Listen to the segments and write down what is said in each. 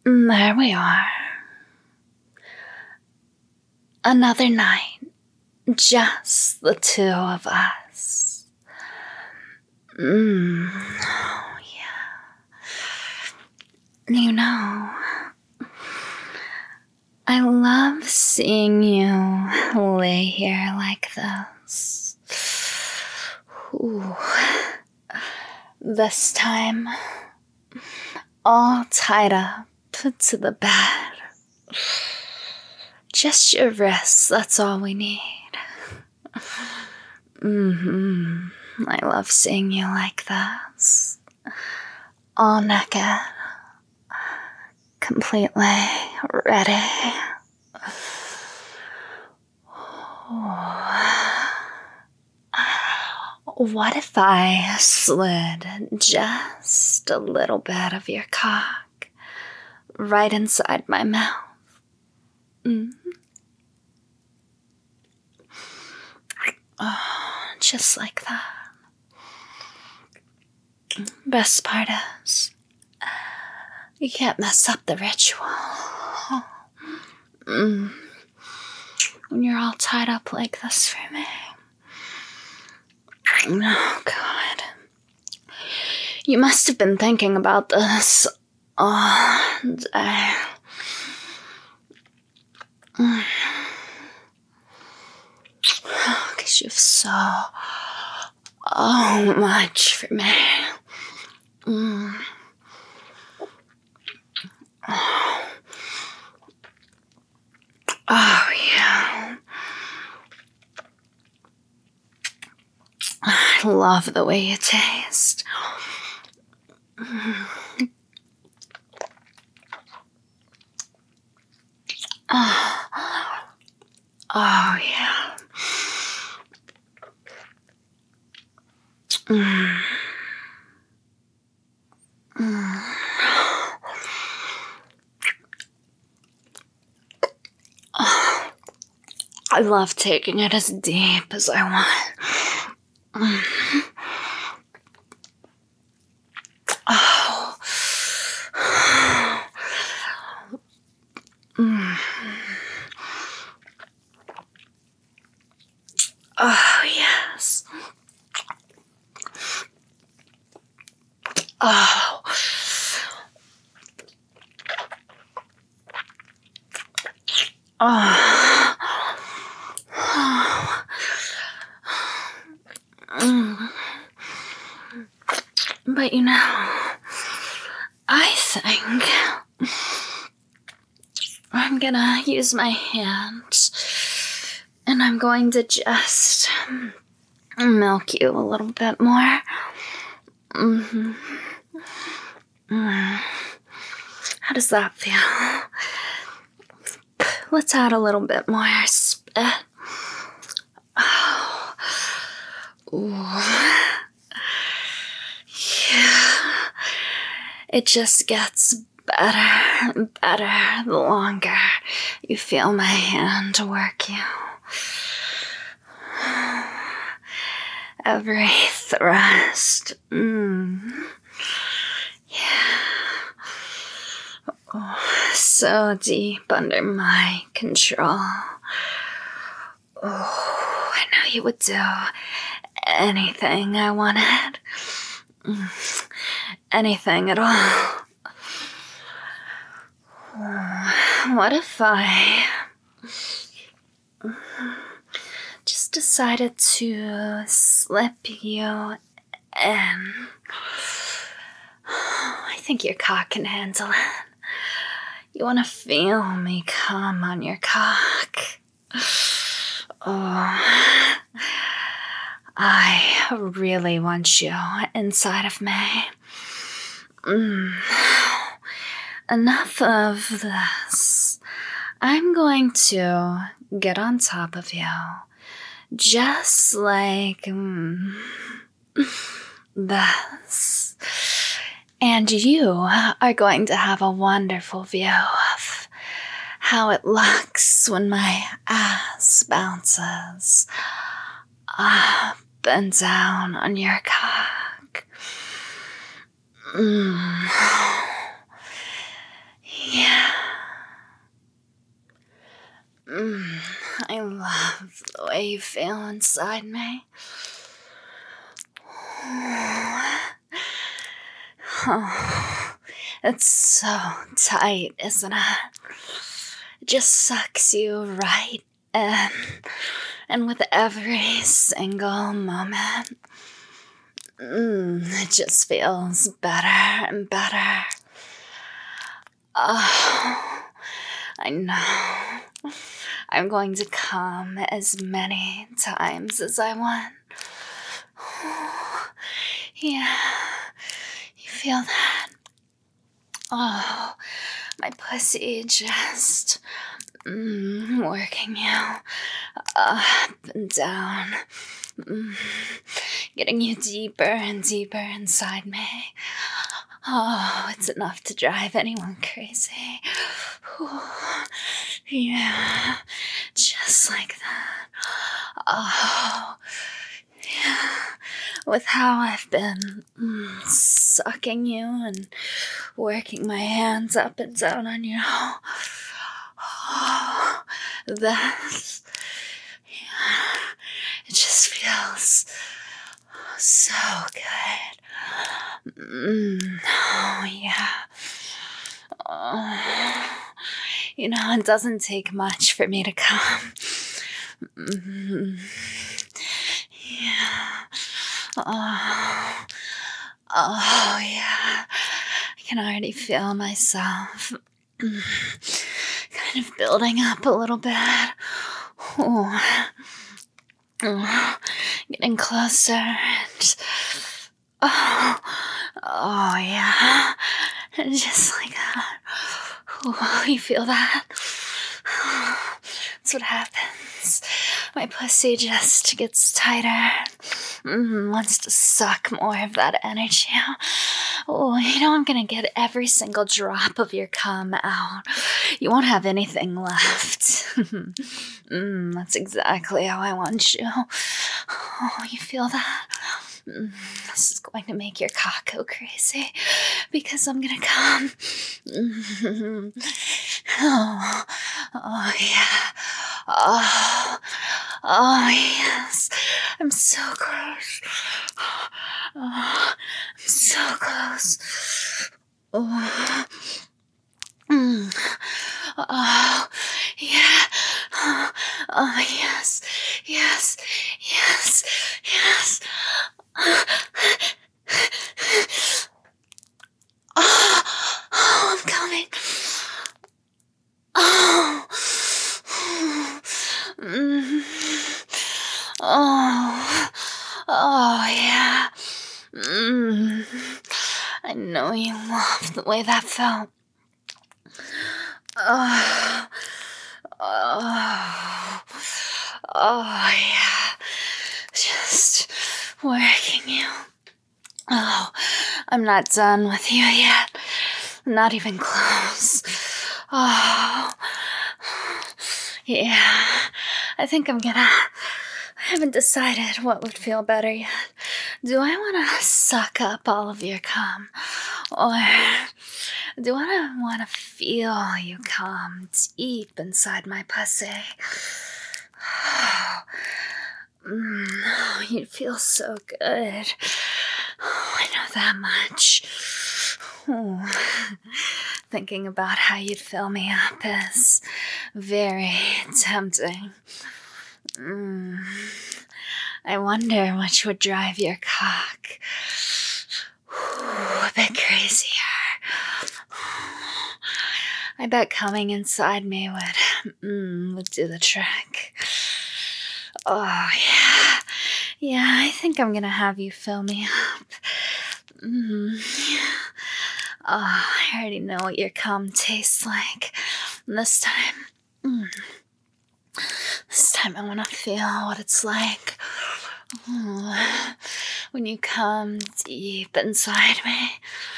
There we are. Another night. Just the two of us. Oh, yeah. You know, I love seeing you lay here like this. Ooh. This time, all tied up to the bed. Just your wrists, that's all we need. I love seeing you like this. All naked. Completely ready. What if I slid just a little bit of your cock right inside my mouth? Oh, just like that. Best part is, you can't mess up the ritual. When you're all tied up like this for me. Oh, God. You must have been thinking about this all day. Because you've so much for me. Oh, yeah. I love the way you taste. Oh, yeah. I love taking it as deep as I want. Oh, yes. Oh. But you know, I think I'm gonna use my hands and I'm going to just milk you a little bit more. How does that feel? Let's add a little bit more spit. Oh. Ooh. Yeah. It just gets better and better the longer you feel my hand work you. Every thrust. Yeah. Oh, so deep under my control. Oh, I know you would do anything I wanted. Anything at all. What if I just decided to slip you in? I think your cock can handle it. You want to feel me come on your cock. Oh, I really want you inside of me. Enough of this. I'm going to get on top of you. Just like this. And you are going to have a wonderful view of how it looks when my ass bounces up and down on your cock. Yeah. way you feel inside me. Oh, it's so tight, isn't it? It just sucks you right in. And with every single moment, it just feels better and better. Oh, I know. I'm going to come as many times as I want. Yeah, you feel that? Oh, my pussy just working you up and down, getting you deeper and deeper inside me. Oh, it's enough to drive anyone crazy. Yeah, just like that. Oh, yeah. With how I've been sucking you and working my hands up and down on you. Oh, that's, yeah, it just feels so good. Oh, yeah. Oh, you know, it doesn't take much for me to come. Yeah. Oh, yeah. I can already feel myself kind of building up a little bit. Getting closer. And, oh, yeah. And just like that. You feel that? That's what happens. My pussy just gets tighter. Wants to suck more of that energy out. Oh, you know I'm gonna get every single drop of your cum out. You won't have anything left. That's exactly how I want you. Oh, you feel that? This is going to make your cock go crazy because I'm gonna come. Oh, yeah. Oh, yes. I'm so close. Oh, I'm so close. Oh, oh, yeah. Oh, yes. Yes. Yes. Yes. Oh, I'm coming. Oh. Oh, yeah. I know you love the way that felt. Oh, yeah. Just working you. Oh, I'm not done with you yet. Not even close. Oh, yeah. I think I haven't decided what would feel better yet. Do I want to suck up all of your cum? Or do I want to feel you come deep inside my pussy? Oh, you'd feel so good. Oh, I know that much. Oh, thinking about how you'd fill me up is very tempting. I wonder which would drive your cock a bit crazier. I bet coming inside me would do the trick. Oh, yeah. Yeah, I think I'm gonna have you fill me up. Yeah. Oh, I already know what your cum tastes like. And this time I want to feel what it's like when you come deep inside me.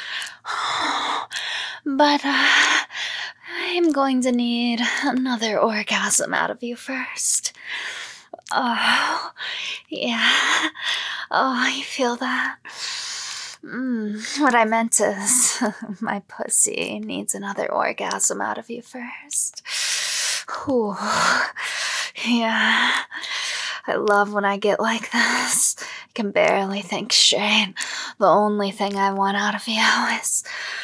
But I'm going to need another orgasm out of you first. Oh, yeah. Oh, you feel that? What I meant is, my pussy needs another orgasm out of you first. Ooh, yeah. I love when I get like this. I can barely think straight. The only thing I want out of you is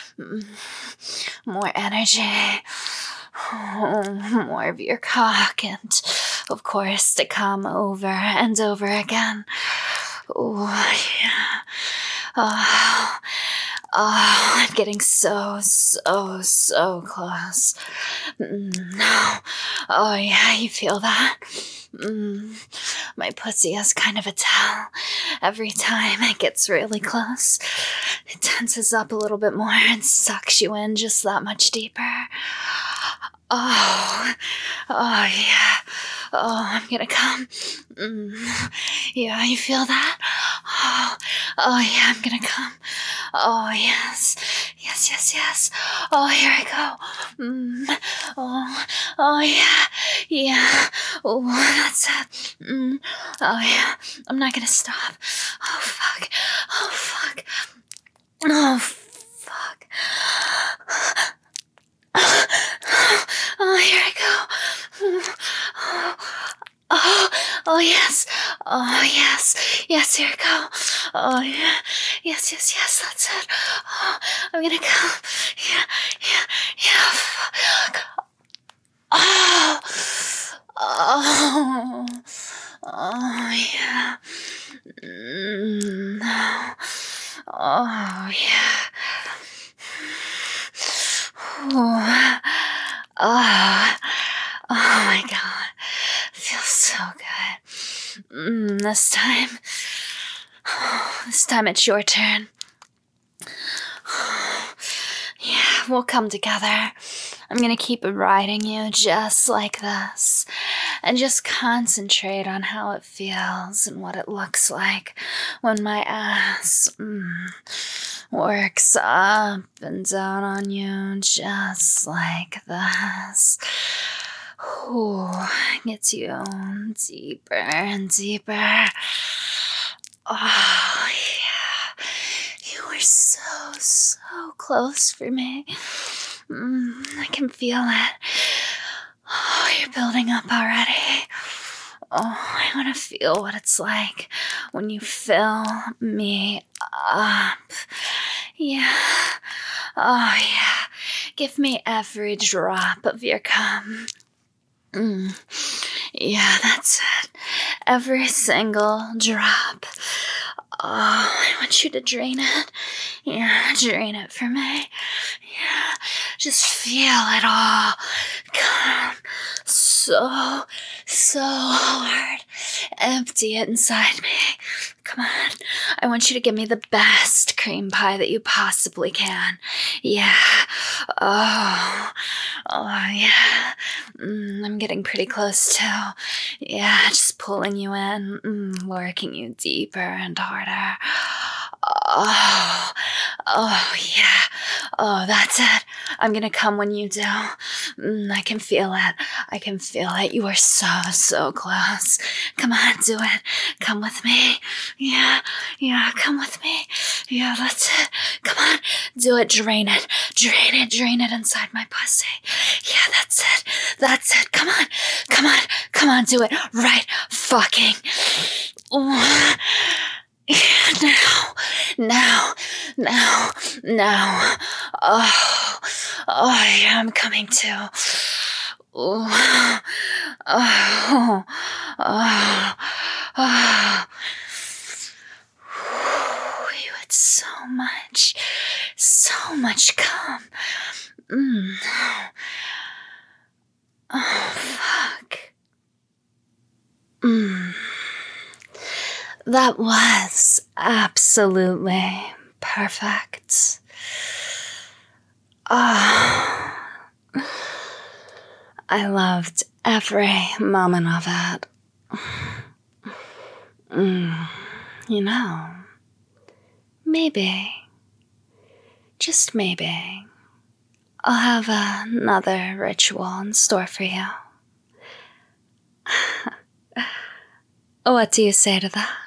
more energy, more of your cock, and of course to come over and over again. Oh, yeah. Oh, I'm getting so close. No. Oh, yeah, you feel that? My pussy has kind of a tell. Every time it gets really close, it tenses up a little bit more and sucks you in just that much deeper. Oh, yeah. Oh, I'm gonna come. Yeah, you feel that? Oh, yeah, I'm gonna come. Oh, yes. Yes. Oh, here I go. Oh, yeah. Yeah. Oh, that's it. Oh, yeah. I'm not gonna stop. Oh, fuck. Oh, fuck. Oh, here I go. Oh, yes. Oh, yes. Yes, here I go. Oh, yeah. Yes, that's it. Oh, I'm gonna go. Yeah. Fuck. Oh, yeah. No. Oh, yeah. Oh my God. Feels so good. This time it's your turn. Yeah, we'll come together. I'm gonna keep riding you just like this, and just concentrate on how it feels and what it looks like when my ass works up and down on you just like this. Ooh, gets you deeper and deeper. Oh, yeah. You were so close for me. I can feel it. Oh, you're building up already. Oh, I want to feel what it's like when you fill me up. Yeah. Oh, yeah. Give me every drop of your cum. Yeah, that's it. Every single drop. Oh, I want you to drain it. Yeah, drain it for me. Yeah, just feel it all come so hard. Empty it inside me. Come on. I want you to give me the best cream pie that you possibly can. Yeah. Oh, yeah. I'm getting pretty close too. Yeah, just pulling you in, working you deeper and harder. Oh, yeah. Oh, that's it. I'm gonna come when you do. I can feel it. You are so close. Come on, do it. Come with me. Yeah, come with me. Yeah, that's it. Come on, do it. Drain it inside my pussy. Yeah, that's it. Come on, do it right fucking. Now. Oh, yeah, I'm coming too. You had so much cum. Oh, fuck. That was absolutely perfect. Oh, I loved every moment of it. You know, maybe, just maybe, I'll have another ritual in store for you. What do you say to that?